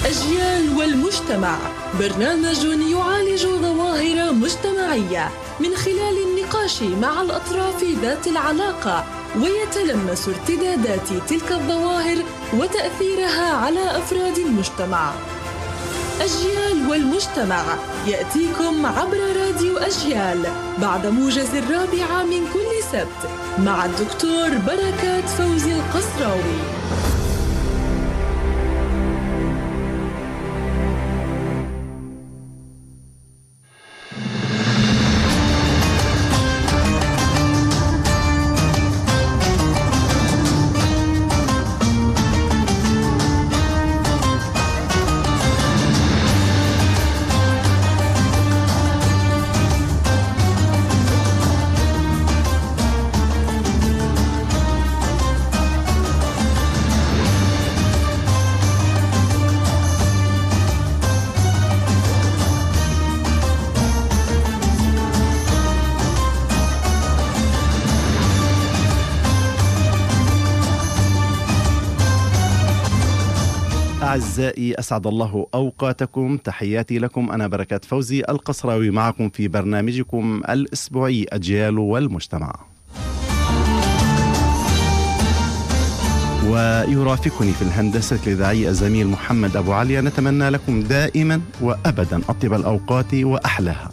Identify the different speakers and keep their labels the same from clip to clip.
Speaker 1: أجيال والمجتمع، برنامج يعالج ظواهر مجتمعية من خلال النقاش مع الأطراف ذات العلاقة، ويتلمس ارتدادات تلك الظواهر وتأثيرها على أفراد المجتمع. أجيال والمجتمع يأتيكم عبر راديو أجيال بعد موجز 4 من كل سبت مع الدكتور بركات فوزي القصراوي.
Speaker 2: أعزائي، أسعد الله أوقاتكم. تحياتي لكم، أنا بركات فوزي القصراوي معكم في برنامجكم الأسبوعي أجيال والمجتمع. ويرافقني في الهندسة الإذاعية الزميل محمد أبو علي. نتمنى لكم دائما وأبدا أطيب الأوقات وأحلاها.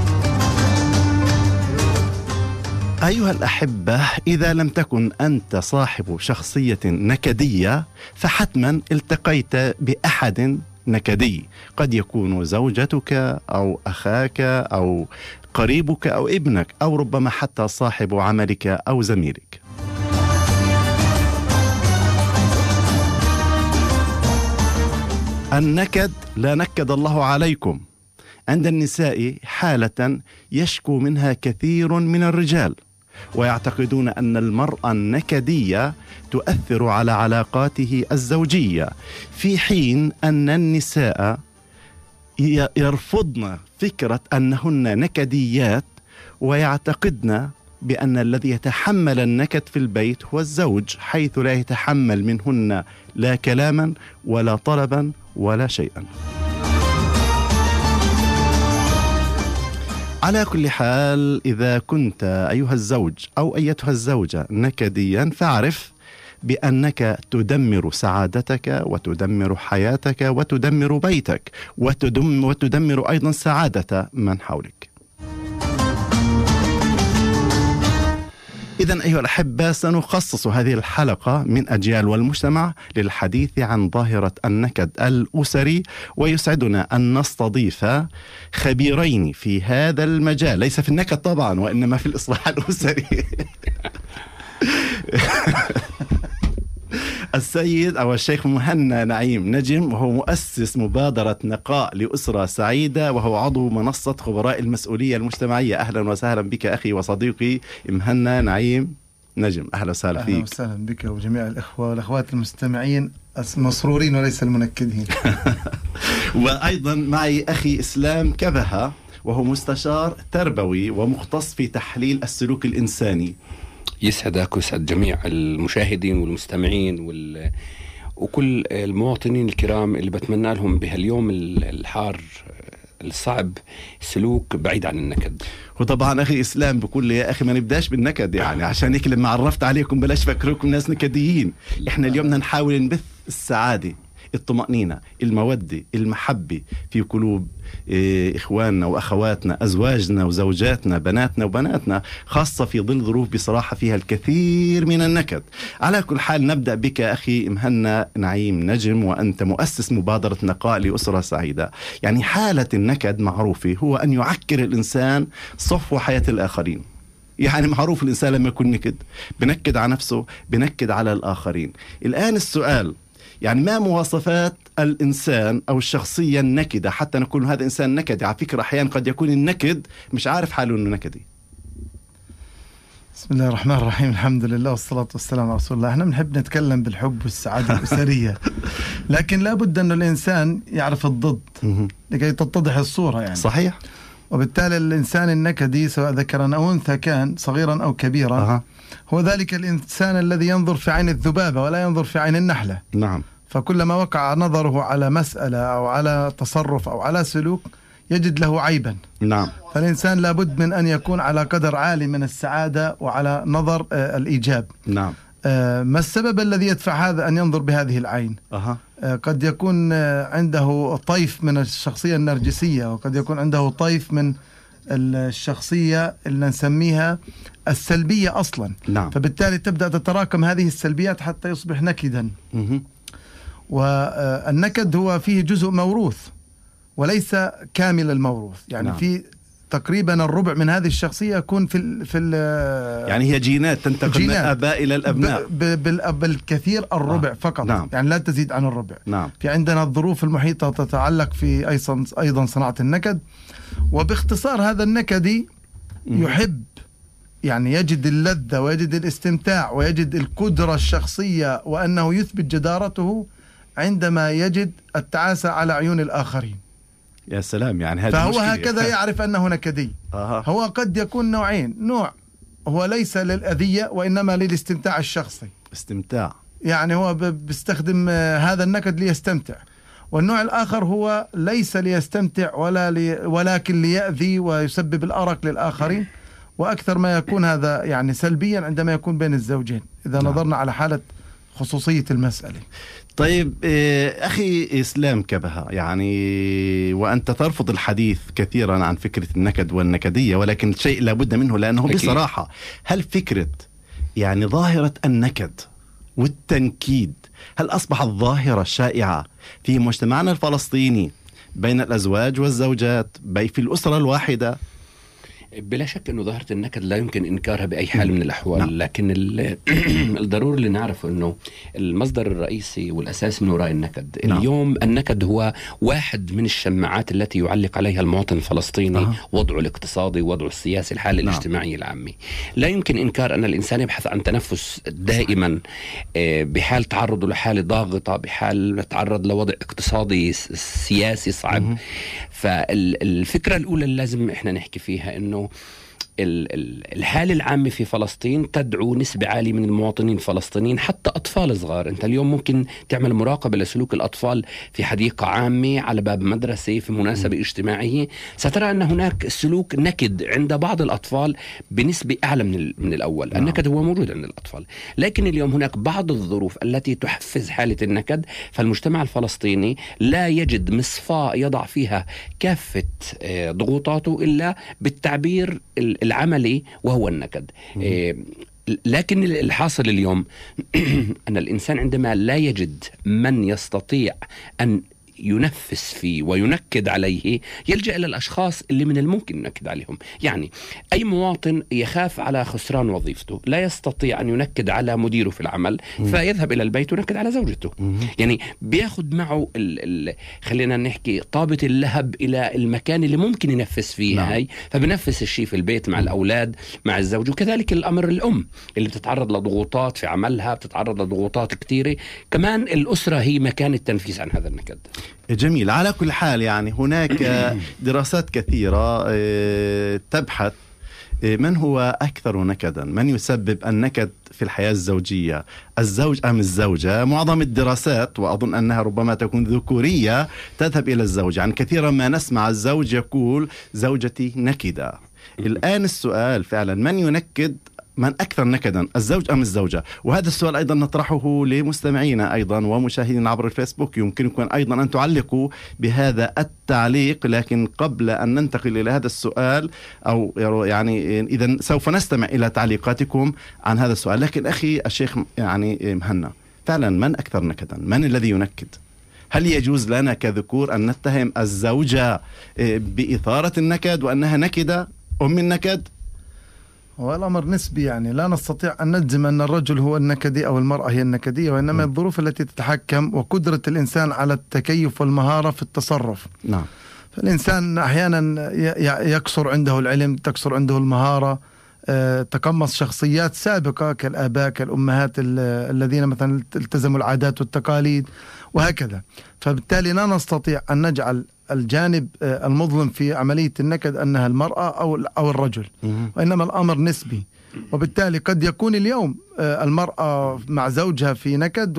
Speaker 2: أيها الأحبة، إذا لم تكن أنت صاحب شخصية نكدية فحتما التقيت بأحد نكدي، قد يكون زوجتك أو أخاك أو قريبك أو ابنك أو ربما حتى صاحب عملك أو زميلك. النكد لا نكد الله عليكم. عند النساء حالة يشكو منها كثير من الرجال، ويعتقدون أن المرأة النكدية تؤثر على علاقاته الزوجية، في حين أن النساء يرفضن فكرة أنهن نكديات، ويعتقدن بأن الذي يتحمل النكد في البيت هو الزوج، حيث لا يتحمل منهن لا كلاما ولا طلبا ولا شيئا. على كل حال، إذا كنت أيها الزوج أو أيتها الزوجة نكديا فاعرف بأنك تدمر سعادتك وتدمر حياتك وتدمر بيتك وتدمر أيضا سعادة من حولك. إذن أيها الأحبة، سنخصص هذه الحلقة من أجيال والمجتمع للحديث عن ظاهرة النكد الأسري، ويسعدنا أن نستضيف خبيرين في هذا المجال، ليس في النكد طبعا وإنما في الإصلاح الأسري. السيد أو الشيخ مهنا نعيم نجم، وهو مؤسس مبادرة نقاء لأسرة سعيدة، وهو عضو منصة خبراء المسؤولية المجتمعية. أهلا وسهلا بك أخي وصديقي مهنا نعيم نجم، أهلا وسهلا فيك.
Speaker 3: أهلا وسهلا بك وجميع الإخوة والأخوات المستمعين المسرورين وليس المنكدين.
Speaker 2: وأيضا معي أخي إسلام كبهة، وهو مستشار تربوي ومختص في تحليل السلوك الإنساني.
Speaker 4: يسعدك ويسعد جميع المشاهدين والمستمعين وكل المواطنين الكرام اللي بتمنى لهم بهاليوم الحار الصعب سلوك بعيد عن النكد.
Speaker 2: وطبعا أخي إسلام بقول لي يا أخي ما نبداش بالنكد، يعني عشان هيك لما عرفت عليكم بلاش فكركم ناس نكديين. إحنا اليوم نحاول نبث السعادة، الطمأنينة، المودة، المحبة في قلوب إخواننا وأخواتنا، أزواجنا وزوجاتنا، بناتنا وبناتنا، خاصة في ظل ظروف بصراحة فيها الكثير من النكد. على كل حال، نبدأ بك أخي مهنا نعيم نجم، وأنت مؤسس مبادرة نقاء لأسرة سعيدة. يعني حالة النكد معروفة هو أن يعكر الإنسان صفو حياة الآخرين. يعني معروف الإنسان لما يكون نكد بنكد على نفسه، بنكد على الآخرين. الآن السؤال، يعني ما مواصفات الإنسان أو الشخصية النكدة حتى نقول هذا إنسان نكدي؟ على فكرة أحيانا قد يكون النكد مش عارف حاله إنه نكدي.
Speaker 3: بسم الله الرحمن الرحيم، الحمد لله والصلاة والسلام على رسول الله. احنا بنحب نتكلم بالحب والسعادة الأسرية، لكن لابد أن الإنسان يعرف الضد لكي تتضح الصورة يعني.
Speaker 2: صحيح.
Speaker 3: وبالتالي الإنسان النكدي سواء ذكرا أو أنثى كان صغيرا أو كبيرا هو ذلك الإنسان الذي ينظر في عين الذبابة ولا ينظر في عين النحلة.
Speaker 2: نعم.
Speaker 3: فكلما وقع نظره على مسألة أو على تصرف أو على سلوك يجد له عيبا.
Speaker 2: نعم.
Speaker 3: فالإنسان لابد من أن يكون على قدر عالي من السعادة وعلى نظر الإيجاب.
Speaker 2: نعم.
Speaker 3: ما السبب الذي يدفع هذا أن ينظر بهذه العين؟ قد يكون عنده طيف من الشخصية النرجسية، وقد يكون عنده طيف من الشخصية اللي نسميها السلبية أصلا.
Speaker 2: نعم.
Speaker 3: فبالتالي تبدأ تتراكم هذه السلبيات حتى يصبح نكدا. والنكد هو فيه جزء موروث وليس كامل الموروث، يعني
Speaker 2: نعم.
Speaker 3: في تقريبا الربع من هذه الشخصية يكون في
Speaker 2: يعني هي جينات تنتقل من الآباء إلى الأبناء
Speaker 3: بالكثير الربع فقط.
Speaker 2: نعم.
Speaker 3: يعني لا تزيد عن الربع.
Speaker 2: نعم.
Speaker 3: في عندنا الظروف المحيطة تتعلق في أيضا صناعة النكد. وباختصار هذا النكدي يحب، يعني يجد اللذة ويجد الاستمتاع ويجد القدرة الشخصية وأنه يثبت جدارته عندما يجد التعاسة على عيون الآخرين.
Speaker 2: يا سلام، يعني هذا
Speaker 3: فهو
Speaker 2: مشكلة.
Speaker 3: هكذا يعرف أنه نكدي. هو قد يكون نوعين، نوع هو ليس للأذية وإنما للاستمتاع الشخصي.
Speaker 2: استمتاع،
Speaker 3: يعني هو بيستخدم هذا النكد ليستمتع. والنوع الآخر هو ليس ليستمتع ولكن ليأذي ويسبب الأرق للآخرين. وأكثر ما يكون هذا يعني سلبيا عندما يكون بين الزوجين، إذا نظرنا على حالة خصوصية المسألة.
Speaker 2: طيب أخي إسلام كبهة، يعني وأنت ترفض الحديث كثيرا عن فكرة النكد والنكدية، ولكن شيء لابد منه، لأنه أكيد. بصراحة هل فكرة يعني ظاهرة النكد والتنكيد هل أصبحت ظاهرة شائعة في مجتمعنا الفلسطيني بين الأزواج والزوجات في الأسرة الواحدة؟
Speaker 4: بلا شك أنه ظاهرة النكد لا يمكن إنكارها بأي حال من الأحوال. نعم. لكن الضروري اللي نعرفه أنه المصدر الرئيسي والأساس من وراء النكد. نعم. اليوم النكد هو واحد من الشماعات التي يعلق عليها المواطن الفلسطيني وضعه الاقتصادي، وضعه السياسي، الحالة الاجتماعية العامة. لا يمكن إنكار أن الإنسان يبحث عن تنفس دائما بحال تعرضه لحالة ضاغطة، بحال تعرض لوضع اقتصادي سياسي صعب. فالفكرة الأولى اللي لازم إحنا نحكي فيها إنه الحالة العامة في فلسطين تدعو نسبة عالية من المواطنين الفلسطينيين، حتى أطفال صغار. أنت اليوم ممكن تعمل مراقبة لسلوك الأطفال في حديقة عامة، على باب مدرسة، في مناسبة اجتماعية، سترى أن هناك سلوك نكد عند بعض الأطفال بنسبة أعلى من الأول. النكد هو موجود عند الأطفال، لكن اليوم هناك بعض الظروف التي تحفز حالة النكد. فالمجتمع الفلسطيني لا يجد مصفاة يضع فيها كافة ضغوطاته إلا بالتعبير العملي وهو النكد. لكن الحاصل اليوم أن الإنسان عندما لا يجد من يستطيع أن ينفس فيه وينكد عليه يلجأ إلى الأشخاص اللي من الممكن ينكد عليهم. يعني أي مواطن يخاف على خسران وظيفته لا يستطيع أن ينكد على مديره في العمل، فيذهب إلى البيت وينكد على زوجته. يعني بياخد معه خلينا نحكي طابة اللهب إلى المكان اللي ممكن ينفس فيه. هاي فبنفس الشيء في البيت مع الأولاد مع الزوج. وكذلك الأمر الأم اللي بتتعرض لضغوطات في عملها، بتتعرض لضغوطات كتيرة. كمان الأسرة هي مكان التنفيس عن هذا النكد.
Speaker 2: جميل. على كل حال يعني هناك دراسات كثيرة تبحث من هو أكثر نكدا، من يسبب النكد في الحياة الزوجية، الزوج أم الزوجة. معظم الدراسات وأظن أنها ربما تكون ذكورية تذهب إلى الزوج. يعني كثيرا ما نسمع الزوج يقول زوجتي نكدة. الآن السؤال فعلا من ينكد، من أكثر نكدا، الزوج أم الزوجة؟ وهذا السؤال أيضا نطرحه لمستمعينا أيضا ومشاهدين عبر الفيسبوك. يمكنكم أيضا أن تعلقوا بهذا التعليق. لكن قبل أن ننتقل إلى هذا السؤال أو يعني إذا سوف نستمع إلى تعليقاتكم عن هذا السؤال. لكن أخي الشيخ يعني مهنا، فعلا من أكثر نكدا؟ من الذي ينكد؟ هل يجوز لنا كذكور أن نتهم الزوجة بإثارة النكد وأنها نكدة أم النكد؟
Speaker 3: هو الأمر نسبي، يعني لا نستطيع أن نجزم أن الرجل هو النكدي أو المرأة هي النكدية، وإنما الظروف التي تتحكم وقدرة الإنسان على التكيف والمهارة في التصرف. نعم. فالإنسان أحيانا يكسر عنده العلم، تكسر عنده المهارة، تقمص شخصيات سابقة كالآباء كالأمهات الذين مثلا التزموا العادات والتقاليد وهكذا. فبالتالي لا نستطيع أن نجعل الجانب المظلم في عملية النكد أنها المرأة أو الرجل، وإنما الأمر نسبي. وبالتالي قد يكون اليوم المرأة مع زوجها في نكد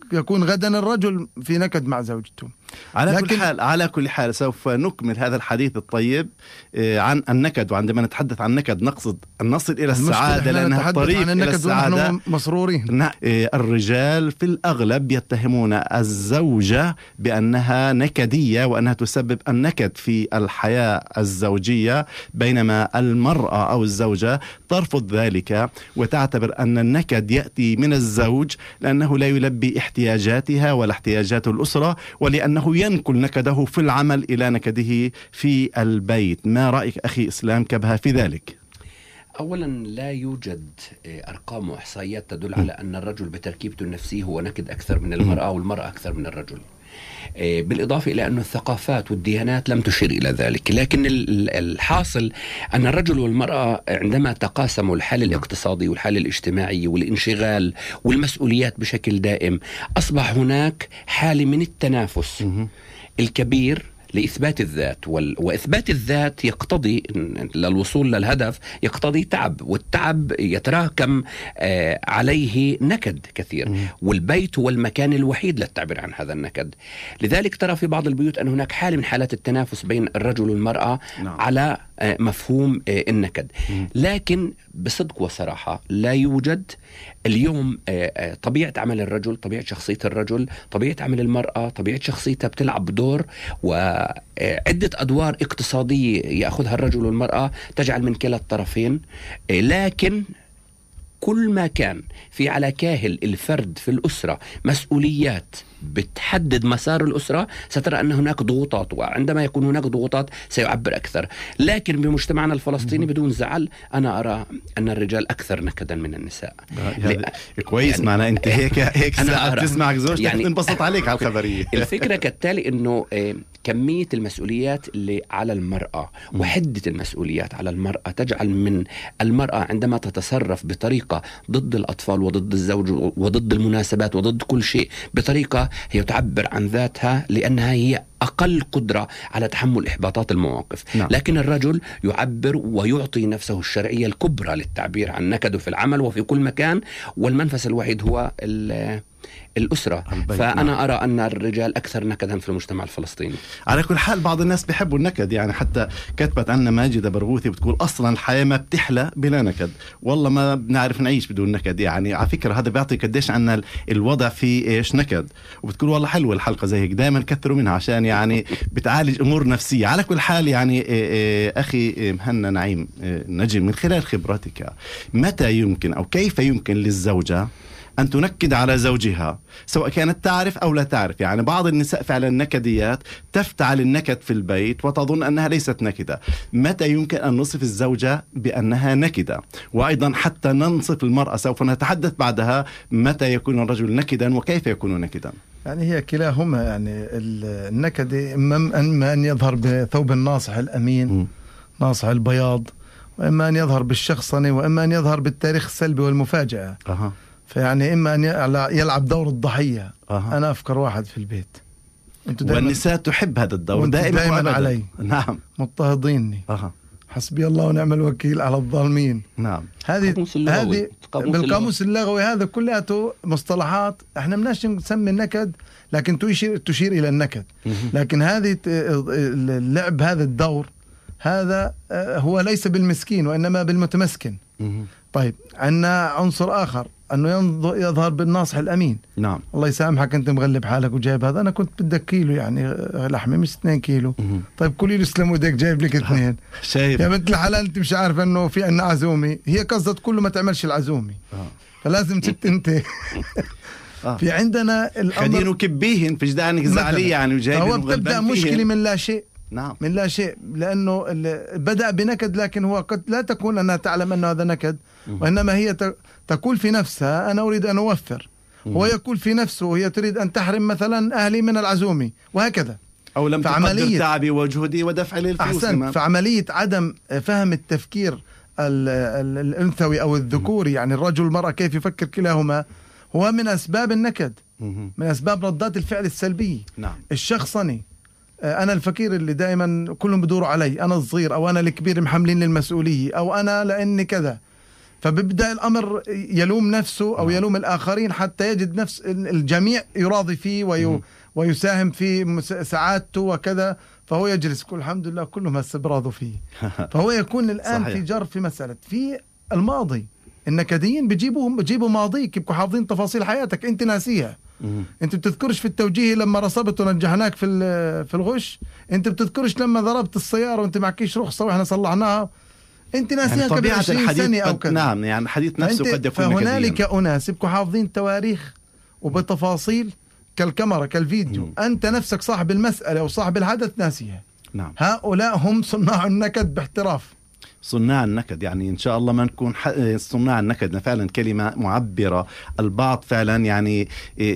Speaker 3: يكون غدا الرجل في نكد مع زوجته.
Speaker 2: على كل حال سوف نكمل هذا الحديث الطيب عن النكد، وعندما نتحدث عن النكد نقصد أن نصل إلى السعادة، لأنها الطريق إلى السعادة.
Speaker 3: مسرورين.
Speaker 2: الرجال في الأغلب يتهمون الزوجة بأنها نكدية وأنها تسبب النكد في الحياة الزوجية، بينما المرأة أو الزوجة ترفض ذلك وتعتبر أن النكد يأتي من الزوج لأنه لا يلبي احتياجاتها ولا احتياجات الأسرة، ولأنه ينقل نكده في العمل إلى نكده في البيت. ما رأيك أخي إسلام كبها في ذلك؟
Speaker 4: أولا لا يوجد أرقام وإحصائيات تدل على أن الرجل بتركيبته النفسية هو نكد أكثر من المرأة والمرأة أكثر من الرجل، بالإضافة إلى أن الثقافات والديانات لم تشير إلى ذلك. لكن الحاصل أن الرجل والمرأة عندما تقاسموا الحال الاقتصادي والحال الاجتماعي والانشغال والمسؤوليات بشكل دائم، أصبح هناك حالة من التنافس الكبير لإثبات الذات، وإثبات الذات يقتضي للوصول للهدف يقتضي تعب، والتعب يتراكم عليه نكد كثير، والبيت هو المكان الوحيد للتعبير عن هذا النكد. لذلك ترى في بعض البيوت أن هناك حالة من حالات التنافس بين الرجل والمرأة على مفهوم النكد. لكن بصدق وصراحة لا يوجد اليوم طبيعة عمل الرجل، طبيعة شخصية الرجل، طبيعة عمل المرأة، طبيعة شخصيتها بتلعب دور وعدة أدوار اقتصادية يأخذها الرجل والمرأة تجعل من كلا الطرفين. لكن كل ما كان في على كاهل الفرد في الأسرة مسؤوليات بتحدد مسار الأسرة، سترى أن هناك ضغوطات، وعندما يكون هناك ضغوطات سيعبر أكثر. لكن بمجتمعنا الفلسطيني بدون زعل أنا أرى أن الرجال أكثر نكدا من النساء.
Speaker 2: كويس يعني معنا أنت هيك ساعة تسمعك زوجتك
Speaker 4: يعني
Speaker 2: تنبسط عليك على الخبرية.
Speaker 4: الفكرة كالتالي أنه كمية المسؤوليات اللي على المرأة وحدة المسؤوليات على المرأة تجعل من المرأة عندما تتصرف بطريقة ضد الأطفال وضد الزوج وضد المناسبات وضد كل شيء بطريقة هي تعبر عن ذاتها، لأنها هي أقل قدرة على تحمل إحباطات المواقف. لكن الرجل يعبر ويعطي نفسه الشرعية الكبرى للتعبير عن نكده في العمل وفي كل مكان، والمنفس الوحيد هو الأسرة. فأنا أرى أن الرجال أكثر نكدا في المجتمع الفلسطيني.
Speaker 2: على كل حال بعض الناس بيحبوا النكد، يعني حتى كتبت عنا ماجدة برغوثي بتقول أصلا الحياة ما بتحلى بلا نكد، والله ما بنعرف نعيش بدون نكد. يعني على فكرة هذا بيعطي قديش عنا الوضع فيه إيش نكد، وبتقول والله حلوة الحلقة زي هيك دائما كثروا منها عشان يعني بتعالج أمور نفسية. على كل حال يعني أخي مهنا نعيم نجم، من خلال خبرتك متى يمكن أو كيف يمكن للزوجة أن تنكد على زوجها سواء كانت تعرف أو لا تعرف؟ يعني بعض النساء فعلا نكديات تفتعل النكد في البيت وتظن أنها ليست نكدة. متى يمكن أن نصف الزوجة بأنها نكدة؟ وأيضا حتى ننصف المرأة سوف نتحدث بعدها متى يكون الرجل نكدا وكيف يكون نكدا.
Speaker 3: يعني هي كلاهما، يعني النكد إما أن يظهر بثوب الناصح الأمين ناصح البياض، وإما أن يظهر بالشخصنة، وإما أن يظهر بالتاريخ السلبي والمفاجأة. فيعني إما أن يلعب دور الضحية. أنا أفكر واحد في البيت،
Speaker 2: والنساء تحب هذا الدور
Speaker 3: دائما علي.
Speaker 2: نعم.
Speaker 3: مضطهديني. حسبي الله ونعم الوكيل على الظالمين.
Speaker 2: نعم.
Speaker 3: هذه بالقاموس اللغوي هذا كلها مصطلحات احنا بدناش نسمي النكد، لكن تشير إلى النكد. لكن هذه اللعب هذا الدور هذا هو ليس بالمسكين وإنما بالمتمسكن. طيب عندنا عنصر آخر أنه يظهر بالناصح الأمين.
Speaker 2: نعم.
Speaker 3: الله يسامحك أنت مغلب حالك وجايب هذا، أنا كنت بدك كيلو يعني لحمة مش 2 كيلو. طيب كلي له اسلم ودك جايب لك 2.
Speaker 2: شايف
Speaker 3: يا بنت الحلال أنت مش عارف أنه في عنا عزومي، هي قصدت كله ما تعملش العزومي. فلازم أنت في عندنا الأمر
Speaker 2: خدينه كبيهن في جدانك زعلية يعني وجايبين
Speaker 3: هو بتبدأ مشكلة من لا شيء.
Speaker 2: نعم.
Speaker 3: من لا شيء، لأنه بدأ بنكد، لكن هو قد لا تكون أنها تعلم أنه هذا نكد، وإنما هي تقول في نفسها أنا أريد أن أوفر، هو يقول في نفسه وهي تريد أن تحرم مثلا أهلي من العزومة وهكذا،
Speaker 2: أو لم تقدر تعبي وجهدي ودفع لي الفلوس.
Speaker 3: فعملية عدم فهم التفكير الأنثوي أو الذكوري، يعني الرجل والمرأة كيف يفكر كلاهما، هو من أسباب النكد، من أسباب ردات الفعل السلبية.
Speaker 2: نعم.
Speaker 3: الشخصني، أنا الفقير اللي دائما كلهم بدوروا علي، أنا الصغير أو أنا الكبير محملين للمسؤولية، أو أنا لأني كذا. فببدأ الأمر يلوم نفسه أو يلوم الآخرين حتى يجد نفس الجميع يراضي فيه ويساهم في سعادته وكذا، فهو يجلس كل الحمد لله كلهم هسه براضوا فيه. فهو يكون الآن صحيح. في جر في مسألة في الماضي. النكديين بيجيبوا ماضيك، يبقوا حافظين تفاصيل حياتك انت ناسيها. انت بتذكرش في التوجيه لما رصبت ونجحناك في الغش، انت بتذكرش لما ضربت السيارة وانت معكيش رخصة واحنا صلحناها، انت ناسيها يعني قبل 20 سنة او كذا.
Speaker 2: نعم، يعني الحديث نفسه قد يكون
Speaker 3: فهنالك اناس يبقوا حافظين تواريخ وبتفاصيل كالكاميرا كالفيديو، انت نفسك صاحب المسألة او صاحب الحدث ناسيها.
Speaker 2: نعم.
Speaker 3: هؤلاء هم صناع النكد باحتراف.
Speaker 2: صناع النكد، يعني إن شاء الله ما نكون صناع النكد، فعلا كلمة معبرة. البعض فعلا يعني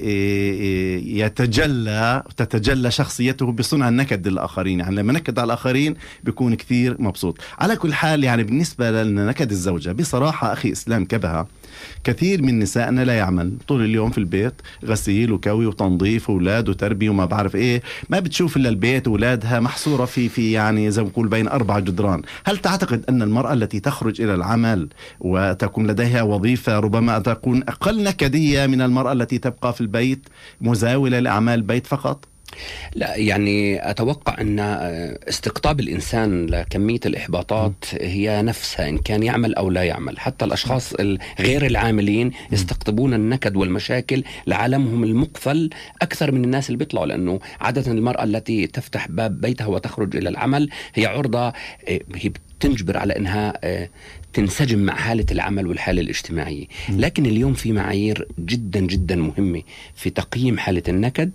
Speaker 2: تتجلى شخصيته بصنع النكد للآخرين، يعني لما نكد على الآخرين بيكون كثير مبسوط. على كل حال يعني بالنسبة لنكد الزوجة بصراحة أخي إسلام كبها، كثير من نسائنا لا يعمل طول اليوم في البيت، غسيل وكوي وتنظيف وأولاد وتربية وما بعرف إيه، ما بتشوف إلا البيت وأولادها محصورة في يعني زي ما نقول بين 4 جدران. هل تعتقد أن المرأة التي تخرج إلى العمل وتكون لديها وظيفة ربما تكون أقل نكدية من المرأة التي تبقى في البيت مزاولة لأعمال البيت فقط؟
Speaker 4: لا، يعني أتوقع أن استقطاب الإنسان لكمية الإحباطات هي نفسها إن كان يعمل أو لا يعمل. حتى الأشخاص غير العاملين يستقطبون النكد والمشاكل لعالمهم المقفل أكثر من الناس اللي بيطلعوا، لأنه عادة المرأة التي تفتح باب بيتها وتخرج إلى العمل هي عرضة، هي تنجبر على أنها تنسجم مع حالة العمل والحالة الاجتماعية. لكن اليوم في معايير جدا جدا مهمة في تقييم حالة النكد،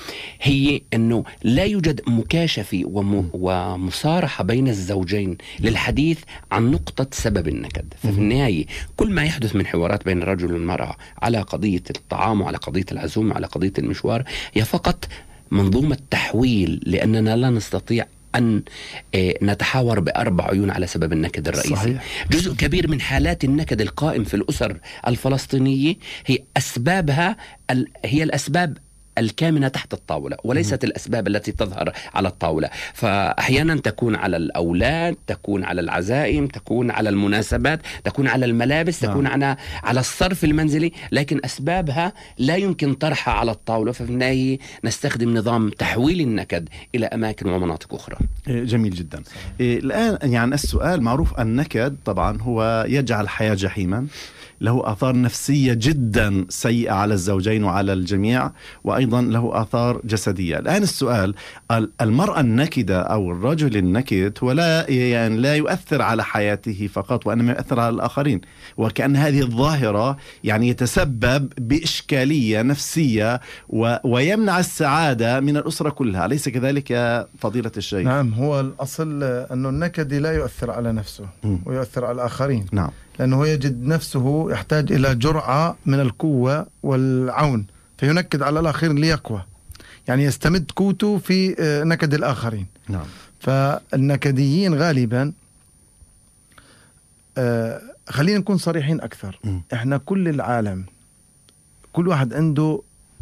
Speaker 4: هي أنه لا يوجد مكاشفة ومصارحة بين الزوجين للحديث عن نقطة سبب النكد. ففي النهاية كل ما يحدث من حوارات بين الرجل والمرأة على قضية الطعام وعلى قضية العزومة وعلى قضية المشوار هي فقط منظومة تحويل، لأننا لا نستطيع أن نتحاور ب4 عيون على سبب النكد الرئيسي. صحيح. جزء كبير من حالات النكد القائم في الأسر الفلسطينية هي أسبابها هي الأسباب الكامنة تحت الطاولة وليست الأسباب التي تظهر على الطاولة. فأحيانا تكون على الأولاد، تكون على العزائم، تكون على المناسبات، تكون على الملابس، تكون على الصرف المنزلي، لكن أسبابها لا يمكن طرحها على الطاولة. ففي النهاية نستخدم نظام تحويل النكد إلى أماكن ومناطق أخرى.
Speaker 2: جميل جدا. الآن يعني السؤال معروف، النكد طبعا هو يجعل الحياة جحيما، له آثار نفسية جدا سيئة على الزوجين وعلى الجميع، وأيضا له آثار جسدية. الآن السؤال، المرأة النكدة أو الرجل النكد هو لا يؤثر على حياته فقط، وإنما يؤثر على الآخرين، وكأن هذه الظاهرة يعني يتسبب بإشكالية نفسية ويمنع السعادة من الأسرة كلها. أليس كذلك يا فضيلة الشيخ؟
Speaker 3: نعم، هو الأصل أنه النكد لا يؤثر على نفسه ويؤثر على الآخرين.
Speaker 2: نعم،
Speaker 3: لأنه يجد نفسه يحتاج إلى جرعة من القوة والعون، فينكد على الآخرين ليقوى، يعني يستمد قوته في نكد الآخرين.
Speaker 2: نعم.
Speaker 3: فالنكديين غالبا خلينا نكون صريحين أكثر، إحنا كل العالم كل واحد عنده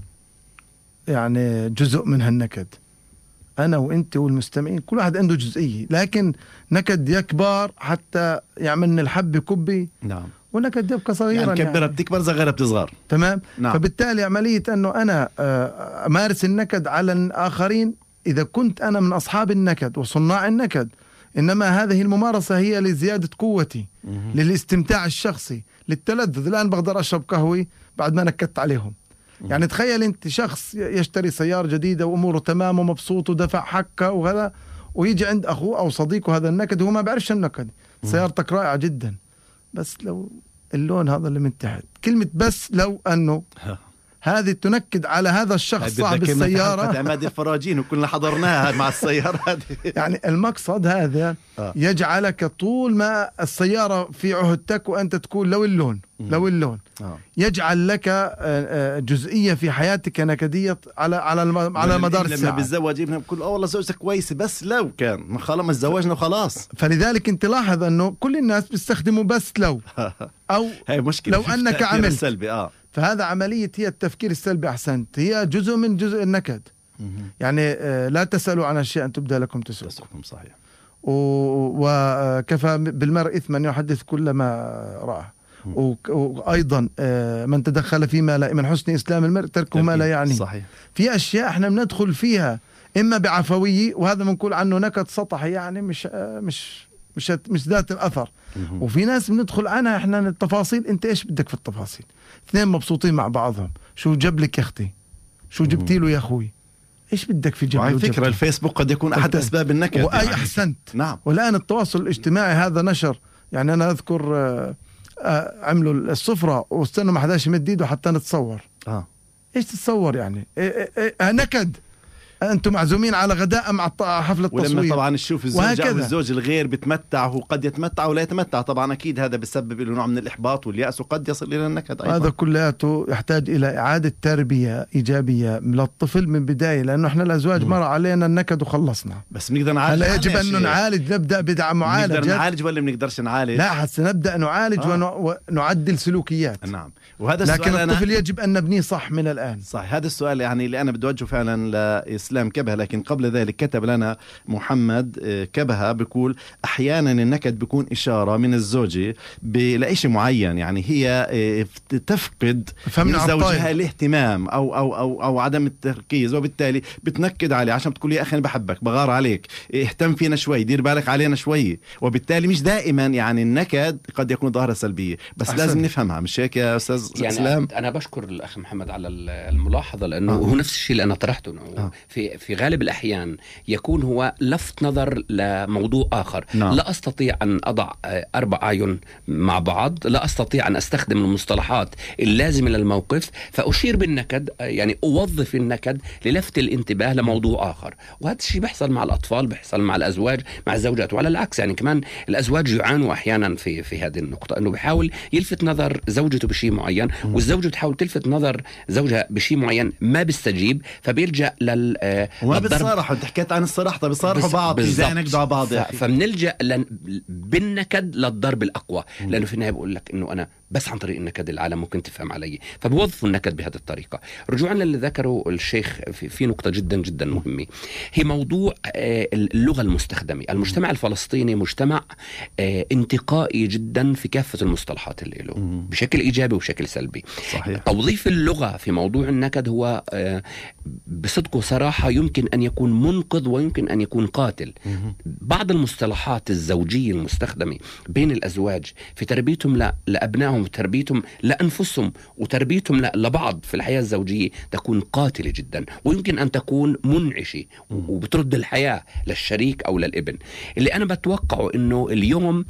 Speaker 3: يعني جزء من هالنكد، أنا وإنت والمستمعين كل واحد عنده جزئية، لكن نكد يكبر حتى يعملنا الحب كبي.
Speaker 2: نعم.
Speaker 3: ونكد يبقى صغيرا،
Speaker 2: يعني كبرة بتكبر، صغيرة بتصغر.
Speaker 3: تمام.
Speaker 2: نعم.
Speaker 3: فبالتالي عملية أنه أنا أمارس النكد على الآخرين إذا كنت أنا من أصحاب النكد وصناع النكد، إنما هذه الممارسة هي لزيادة قوتي، للاستمتاع الشخصي، للتلذذ. الآن بقدر أشرب قهوة بعد ما نكدت عليهم. يعني تخيل أنت شخص يشتري سيارة جديدة وأموره تمام ومبسوط ودفع حقه وهذا، ويجي عند أخوه أو صديقه هذا النكد وهو ما بيعرفش النكد. سيارتك رائعة جدا، بس لو اللون هذا اللي من تحت، كلمة بس لو أنه هذه تنكد على هذا الشخص صاحب السيارة.
Speaker 2: عماد الفراجين وكلنا حضرناها مع السيارة هذه.
Speaker 3: يعني المقصد هذا يجعلك طول ما السيارة في عهدتك وأنت تكون لو اللون يجعل لك جزئية في حياتك نكدية على مدار الساعة.
Speaker 2: لما بالزواج ابنها بقول والله زوجتك كويسة، بس لو كان خلاص ما تزوجنا وخلاص.
Speaker 3: فلذلك انت لاحظ انه كل الناس بيستخدموا بس لو او
Speaker 2: هي مشكلة
Speaker 3: لو انك عملت
Speaker 2: سلبي.
Speaker 3: فهذا عملية هي التفكير السلبي. أحسنت، هي جزء من جزء النكد. يعني لا تسألوا عن أشياء أن تبدأ لكم تسؤكم.
Speaker 2: صحيح.
Speaker 3: وكفى بالمرء إثما يحدث كل ما رأى. وأيضا من تدخل فيما لا، من حسن إسلام المرء تركه ما لا يعني.
Speaker 2: صحيح.
Speaker 3: في أشياء احنا بندخل فيها إما بعفوية، وهذا بنقول عنه نكد سطحي، يعني مش ذات الأثر. وفي ناس بندخل عنها احنا التفاصيل، انت ايش بدك في التفاصيل؟ اثنين مبسوطين مع بعضهم، شو جاب لك يا اختي، شو جبتي له يا اخوي، ايش بدك في جبل؟
Speaker 2: وعلى فكرة الفيسبوك قد يكون أحد أسباب النكد.
Speaker 3: وأي أحسنت.
Speaker 2: نعم.
Speaker 3: والآن التواصل الاجتماعي هذا نشر، يعني أنا أذكر عملوا السفرة واستنوا ما حداش يمد ايده حتى نتصور. ايش تتصور يعني؟ نكد. أنتم معزومين على غداء مع حفلة تصوير،
Speaker 2: ولما طبعا نشوف الزوجة أو الزوج الغير بتمتع، وقد يتمتع ولا يتمتع، طبعا أكيد هذا بسبب له نوع من الإحباط واليأس، وقد يصل إلى النكد أيضا.
Speaker 3: هذا كلياته يحتاج إلى إعادة تربية إيجابية للطفل من بداية، لأنه إحنا الأزواج مر علينا النكد وخلصنا.
Speaker 2: بس بنقدر نعالج.
Speaker 3: هلا يجب أن نعالج، نبدأ بدعم معالجة.
Speaker 2: نقدر نعالج ولا بنقدرش نعالج؟
Speaker 3: لا، حتى نبدأ نعالج ونعدل سلوكيات.
Speaker 2: نعم. وهذا
Speaker 3: لكن الطفل يجب أن نبنيه صح من الآن.
Speaker 2: صح. هذا السؤال يعني اللي أنا بدي أوجهه فعلا لإسلام كبهة، لكن قبل ذلك كتب لنا محمد كبهة بيقول أحيانا النكد بيكون إشارة من الزوجة لشيء معين، يعني هي تفقد من زوجها الاهتمام أو عدم التركيز، وبالتالي بتنكد عليه عشان بتقول يا أخي أنا بحبك، بغار عليك، اهتم فينا شوي، دير بالك علينا شوي. وبالتالي مش دائما يعني النكد قد يكون ظاهرة سلبية، بس لازم نفهمها. مش هيك يا أستاذ
Speaker 4: يعني
Speaker 2: إسلام؟
Speaker 4: أنا بشكر الأخ محمد على الملاحظة، لأنه هو نفس الشيء اللي أنا طرحته. في غالب الأحيان يكون هو لفت نظر لموضوع آخر. لا أستطيع أن أضع 4 أعين مع بعض، لا أستطيع أن أستخدم المصطلحات اللازمة للموقف، فأشير بالنكد، يعني أوظف النكد للفت الانتباه لموضوع آخر. وهذا الشيء بيحصل مع الأطفال، بيحصل مع الأزواج، مع الزوجات، وعلى العكس يعني كمان الأزواج يعانوا أحيانا في هذه النقطة، أنه بيحاول يلفت نظر زوجته بشيء معين، والزوجة تحاول تلفت نظر زوجها بشيء معين، ما بيستجيب، فبيلجأ
Speaker 2: وما بتصارحوا. انت حكيت عن الصراحة، طب بيصارحوا بعض ازاي نقدوا على بعض.
Speaker 4: فبنلجأ بالنكد للضرب الأقوى، لأنه في النهاية بقول لك إنه أنا بس عن طريق النكد العالم ممكن تفهم علي، فبوظفوا النكد بهذه الطريقة. رجوعا للي ذكره الشيخ في نقطة جدا جدا مهمة، هي موضوع اللغة المستخدمة. المجتمع الفلسطيني مجتمع انتقائي جدا في كافة المصطلحات اللي له، بشكل إيجابي وبشكل سلبي.
Speaker 2: صحيح.
Speaker 4: توظيف اللغة في موضوع النكد هو بصدق وصراحة يمكن أن يكون منقذ ويمكن أن يكون قاتل. بعض المصطلحات الزوجية المستخدمة بين الأزواج في تربيتهم لأبنائهم وتربيتهم لأنفسهم وتربيتهم لبعض في الحياة الزوجية تكون قاتلة جدا، ويمكن أن تكون منعشة وبترد الحياة للشريك أو للابن. اللي أنا بتوقعه إنه اليوم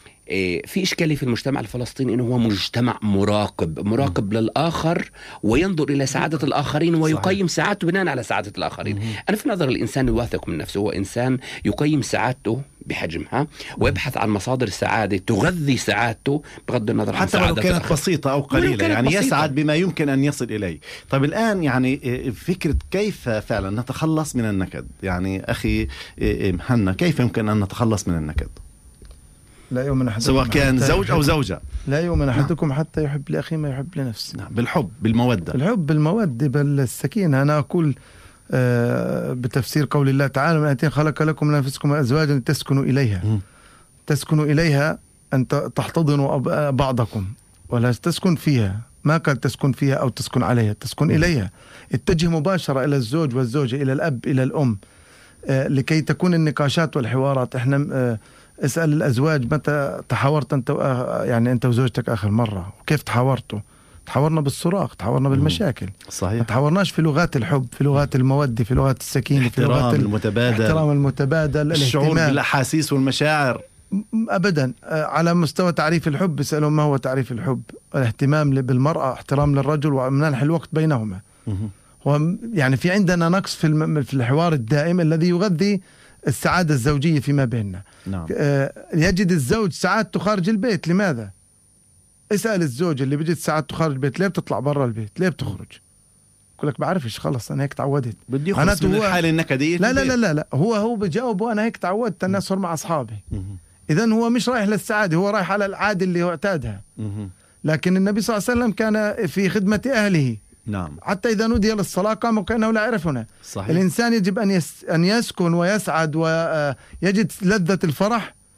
Speaker 4: في إشكالية في المجتمع الفلسطيني، إنه هو مجتمع مراقب للآخر، وينظر إلى سعادة الآخرين ويقيم سعادته بناء على سعادة الآخرين. أنا في نظر الإنسان الواثق من نفسه هو إنسان يقيم سعادته بحجمها، ويبحث عن مصادر السعادة تغذي سعادته بغض النظر عن سعادة
Speaker 2: حتى لو كانت بسيطة أو قليلة، يعني بسيطة. يسعد بما يمكن أن يصل إليه. طيب الآن يعني فكرة كيف فعلا نتخلص من النكد، يعني أخي محنا، كيف يمكن أن نتخلص من النكد؟
Speaker 3: لا يؤمن أحدكم
Speaker 2: سواء كان زوج أو زوجة.
Speaker 3: لا يؤمن أحدكم حتى يحب لأخيه ما يحب لنفسه.
Speaker 2: بالحب، بالمودة.
Speaker 3: الحب، بالمودة، بالسكينة. أنا أقول بتفسير قول الله تعالى: من آياته خلق لكم من أنفسكم أزواجا تسكنوا إليها. تسكنوا إليها أن تحتضنوا بعضكم، ولا تسكن فيها. ما قال تسكن فيها أو تسكن عليها، تسكن إليها. اتجه مباشرة إلى الزوج والزوجة، إلى الأب، إلى الأم، لكي تكون النقاشات والحوارات. إحنا اسأل الأزواج متى تحاورت أنت يعني أنت وزوجتك آخر مرة، وكيف تحاورتوا؟ تحاورنا بالصراخ، تحاورنا بالمشاكل.
Speaker 2: صحيح.
Speaker 3: ما تحاورناش في لغات الحب، في لغات المودة، في لغات السكينة، في لغات
Speaker 2: الاحترام
Speaker 3: المتبادل،
Speaker 2: الشعور بالأحاسيس والمشاعر.
Speaker 3: أبدا. على مستوى تعريف الحب، يسألوا ما هو تعريف الحب؟ الاهتمام بالمرأة، احترام للرجل، ومنح الوقت بينهما. هو يعني في عندنا نقص في الحوار الدائم الذي يغذي السعادة الزوجية فيما بيننا.
Speaker 2: نعم.
Speaker 3: يجد الزوج سعادته خارج البيت. لماذا؟ اسأل الزوج اللي بيجد سعادته خارج البيت: ليه بتطلع برا البيت؟ ليه بتخرج؟ يقول لك بعرفش، خلص أنا هيك تعودت.
Speaker 2: بدي يخلص من الحالة النكدية.
Speaker 3: لا لا لا لا لا، هو بجاوب: أنا هيك تعودت، الناس صار مع أصحابي. إذن هو مش رايح للسعادة، هو رايح على العادة اللي هو اعتادها. لكن النبي صلى الله عليه وسلم كان في خدمة أهله.
Speaker 2: نعم.
Speaker 3: حتى إذا نودي للصلاة قام وكأنه لا يعرفنا.
Speaker 2: صحيح.
Speaker 3: الإنسان يجب أن يسكن ويسعد ويجد لذة الفرح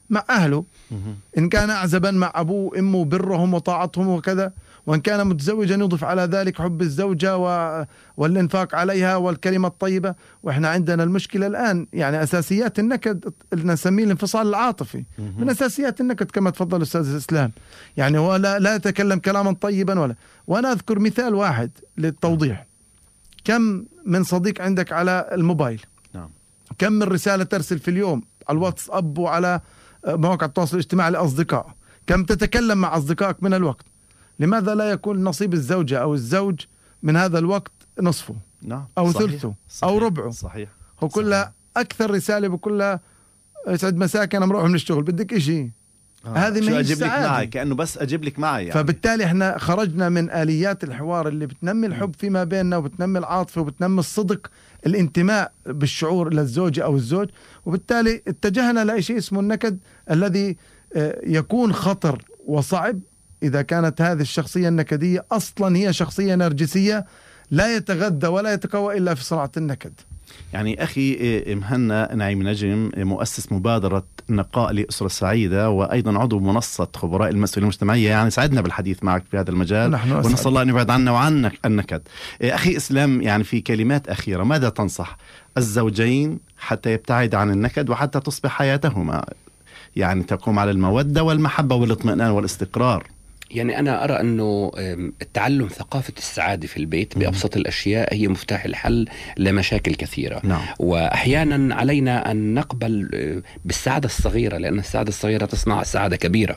Speaker 3: مع أهله، إن كان أعزبا مع أبوه وأمه برهم وطاعتهم وكذا، وإن كان متزوجا يضيف على ذلك حب الزوجة والإنفاق عليها والكلمة الطيبة. وإحنا عندنا المشكلة الآن يعني أساسيات النكد نسميه الانفصال العاطفي، من أساسيات النكد كما تفضل أستاذ الإسلام. يعني هو لا يتكلم كلاما طيبا وأنا أذكر مثال واحد للتوضيح. كم من صديق عندك على الموبايل؟ كم من رسالة ترسل في اليوم على الواتساب وعلى مواقع التواصل الاجتماعي لأصدقاء؟ كم تتكلم مع أصدقائك من الوقت؟ لماذا لا يكون نصيب الزوجة أو الزوج من هذا الوقت نصفه أو ثلثه أو ربعه؟
Speaker 2: صحيح.
Speaker 3: هو كلها أكثر رسالة بكلها يسعد مساك أنا مروح من الشغل بدك إشي. هذه ما هي
Speaker 2: أجيب لك
Speaker 3: السعادة.
Speaker 2: معي كأنه بس أجيب لك معي يعني.
Speaker 3: فبالتالي احنا خرجنا من آليات الحوار اللي بتنمي الحب فيما بيننا وبتنمي العاطفة وبتنمي الصدق، الانتماء بالشعور للزوجة أو الزوج، وبالتالي اتجهنا لشيء اسمه النكد الذي يكون خطر وصعب إذا كانت هذه الشخصية النكدية أصلا هي شخصية نرجسية لا يتغذى ولا يتقوى إلا في صناعة النكد.
Speaker 2: يعني أخي مهنا نعيم نجم مؤسس مبادرة نقاء لأسرة سعيدة وأيضا عضو منصة خبراء المسؤولية المجتمعية، يعني سعدنا بالحديث معك في هذا المجال ونسأل الله أن يبعد عنا وعنك النكد. أخي إسلام، يعني في كلمات أخيرة ماذا تنصح الزوجين حتى يبتعد عن النكد وحتى تصبح حياتهما يعني تقوم على المودة والمحبة والاطمئنان والاستقرار؟
Speaker 4: يعني أنا أرى أنه التعلم ثقافة السعادة في البيت بأبسط الأشياء هي مفتاح الحل لمشاكل كثيرة. وأحيانا علينا أن نقبل بالسعادة الصغيرة، لأن السعادة الصغيرة تصنع سعادة كبيرة.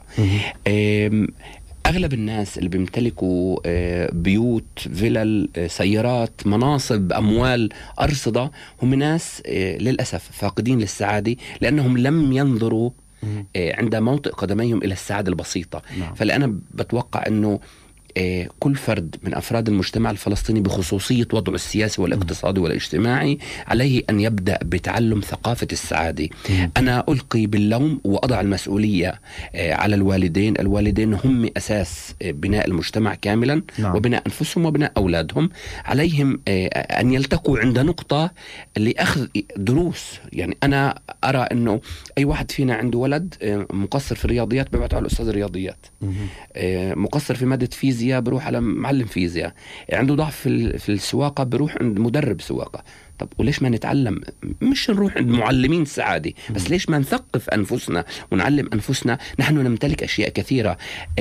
Speaker 4: أغلب الناس اللي بيمتلكوا بيوت، فيلل، سيارات، مناصب، أموال، أرصدة، هم ناس للأسف فاقدين للسعادة لأنهم لم ينظروا عند موطئ قدميهم إلى السعادة البسيطة. فلأنا بتوقع أنه كل فرد من أفراد المجتمع الفلسطيني بخصوصية وضعه السياسي والاقتصادي والاجتماعي عليه أن يبدأ بتعلم ثقافة السعادة. أنا ألقي باللوم وأضع المسؤولية على الوالدين. الوالدين هم أساس بناء المجتمع كاملا وبناء أنفسهم وبناء أولادهم. عليهم أن يلتقوا عند نقطة لأخذ دروس. يعني أنا أرى أنه أي واحد فينا عنده ولد مقصر في الرياضيات ببعث على أستاذ الرياضيات، مقصر في مادة فيزياء بروح على معلم فيزياء، عنده ضعف في السواقة بروح عند مدرب سواقة. طب وليش ما نتعلم؟ مش نروح عند معلمين السعادة بس، ليش ما نثقف أنفسنا ونعلم أنفسنا؟ نحن نمتلك أشياء كثيرة.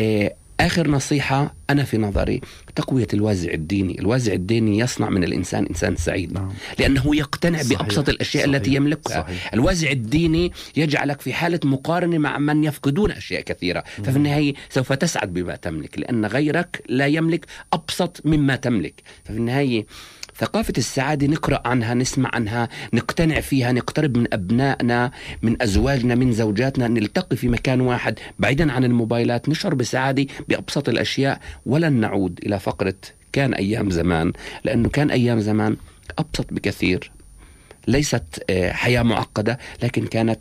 Speaker 4: آخر نصيحة أنا في نظري تقوية الوازع الديني. الوازع الديني يصنع من الإنسان إنسان سعيد لأنه يقتنع بأبسط الأشياء التي يملكها. الوازع الديني يجعلك في حالة مقارنة مع من يفقدون أشياء كثيرة، ففي النهاية سوف تسعد بما تملك لأن غيرك لا يملك أبسط مما تملك. ففي النهاية ثقافة السعادة نقرأ عنها، نسمع عنها، نقتنع فيها، نقترب من أبنائنا، من أزواجنا، من زوجاتنا، نلتقي في مكان واحد بعيدا عن الموبايلات، نشعر بسعادة بأبسط الأشياء، ولن نعود إلى فقرة كان أيام زمان، لأنه كان أيام زمان أبسط بكثير. ليست حياة معقدة لكن كانت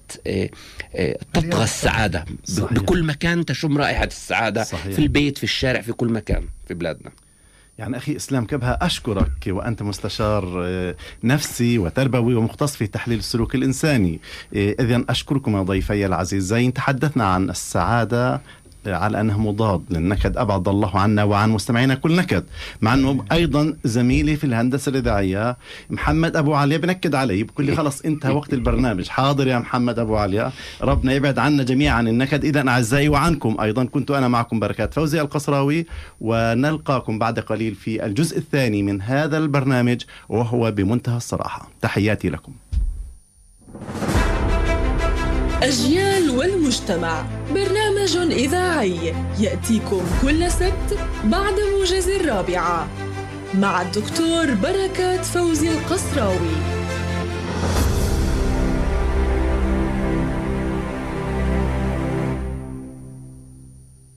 Speaker 4: تطغى السعادة بكل مكان، تشم رائحة السعادة في البيت، في الشارع، في كل مكان في بلادنا.
Speaker 2: يعني أخي إسلام كبهة أشكرك، وأنت مستشار نفسي وتربوي ومختص في تحليل السلوك الإنساني. إذن أشكركم ضيفي العزيزين. تحدثنا عن السعادة على أنه مضاد للنكد، أبعد الله عنا وعن مستمعينا كل نكد، مع أنه أيضا زميلي في الهندسة الإذاعية محمد أبو عليا بنكد علي بكل لي خلص انتهى وقت البرنامج. حاضر يا محمد أبو عليا، ربنا يبعد عنا جميعا النكد. إذن أعزائي وعنكم أيضا كنت أنا معكم بركات فوزي القصراوي، ونلقاكم بعد قليل في الجزء الثاني من هذا البرنامج وهو بمنتهى الصراحة. تحياتي لكم.
Speaker 1: أجيال والمجتمع، برنامج إذاعي يأتيكم كل سبت بعد موجز 4 مع الدكتور بركات فوزي القصراوي.